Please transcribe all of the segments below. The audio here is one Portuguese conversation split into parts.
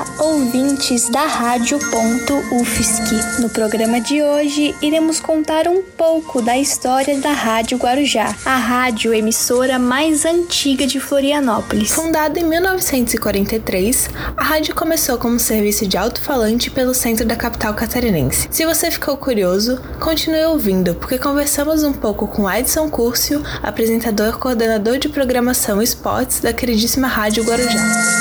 ouvintes da Rádio.UFSC. No programa de hoje, iremos contar um pouco da história da Rádio Guarujá, a rádio emissora mais antiga de Florianópolis. Fundada em 1943, a rádio começou como serviço de alto-falante pelo centro da capital catarinense. Se você ficou curioso, continue ouvindo, porque conversamos um pouco com Edson Curcio, apresentador e coordenador de programação e esportes da queridíssima Rádio Guarujá.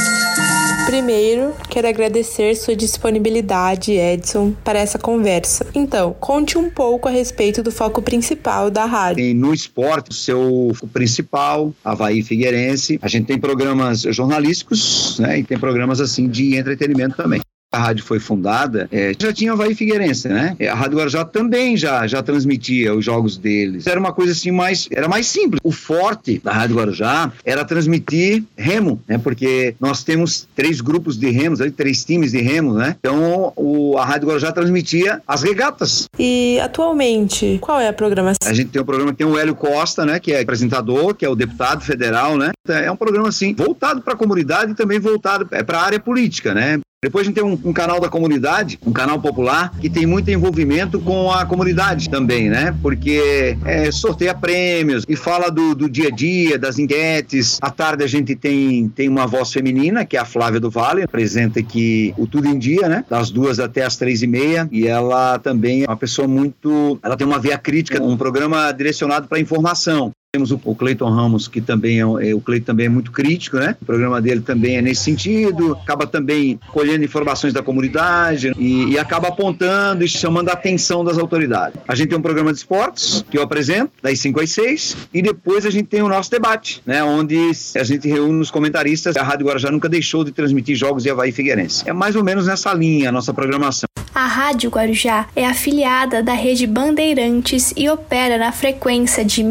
Primeiro, quero agradecer sua disponibilidade, Edson, para essa conversa. Então, conte um pouco a respeito do foco principal da rádio. No esporte, o seu foco principal, Avaí Figueirense, a gente tem programas jornalísticos, né, e tem programas assim de entretenimento também. A rádio foi fundada, já tinha Avaí Figueirense, né? A Rádio Guarujá também já transmitia os jogos deles. Era uma coisa assim era mais simples. O forte da Rádio Guarujá era transmitir remo, né? Porque nós temos 3 grupos de remos, 3 times de remo, né? Então a Rádio Guarujá transmitia as regatas. E atualmente, qual é a programação? A gente tem um programa que tem o Hélio Costa, né? Que é apresentador, que é o deputado federal, né? É um programa assim, voltado para a comunidade e também voltado para a área política, né? Depois a gente tem um canal da comunidade, um canal popular, que tem muito envolvimento com a comunidade também, né? Porque sorteia prêmios e fala do dia a dia, das enquetes. À tarde a gente tem uma voz feminina, que é a Flávia do Vale, apresenta aqui o Tudo em Dia, né? Das 2 até as 3h30. E ela também é uma pessoa ela tem uma veia crítica, um programa direcionado para informação. Temos o Cleiton Ramos, que também o Cleiton também é muito crítico, né? O programa dele também é nesse sentido, acaba também colhendo informações da comunidade e acaba apontando e chamando a atenção das autoridades. A gente tem um programa de esportes, que eu apresento, das 5 às 6, e depois a gente tem o nosso debate, né? Onde a gente reúne os comentaristas. A Rádio Guarujá nunca deixou de transmitir jogos de Avaí Figueirense. É mais ou menos nessa linha a nossa programação. A Rádio Guarujá é afiliada da Rede Bandeirantes e opera na frequência de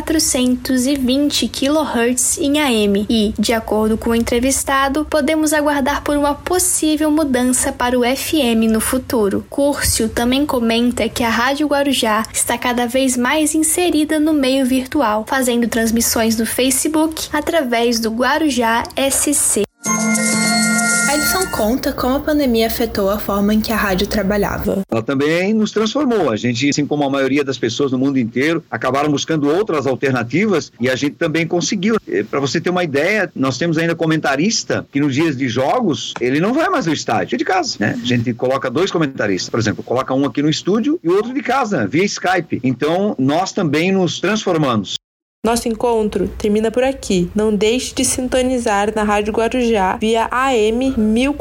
1420 kHz em AM e, de acordo com o entrevistado, podemos aguardar por uma possível mudança para o FM no futuro. Curcio também comenta que a Rádio Guarujá está cada vez mais inserida no meio virtual, fazendo transmissões no Facebook através do Guarujá SC. Edson conta como a pandemia afetou a forma em que a rádio trabalhava. Ela também nos transformou. A gente, assim como a maioria das pessoas no mundo inteiro, acabaram buscando outras alternativas e a gente também conseguiu. Para você ter uma ideia, nós temos ainda comentarista que nos dias de jogos, ele não vai mais ao estádio, é de casa, né? A gente coloca 2 comentaristas, por exemplo, coloca um aqui no estúdio e outro de casa, via Skype. Então, nós também nos transformamos. Nosso encontro termina por aqui. Não deixe de sintonizar na Rádio Guarujá via AM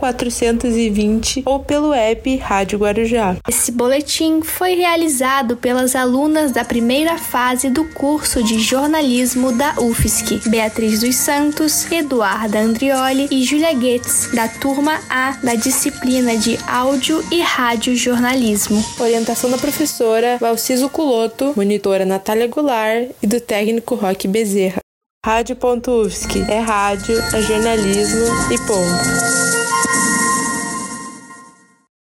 1420 ou pelo app Rádio Guarujá. Esse boletim foi realizado pelas alunas da primeira fase do curso de jornalismo da UFSC, Beatriz dos Santos, Eduarda Andrioli e Júlia Goetz, da turma A da disciplina de áudio e rádio jornalismo. Orientação da professora Valciso Culoto, monitora Natália Goulart e do técnico Roque Bezerra. Rádio.UFSC é rádio, é jornalismo e ponto.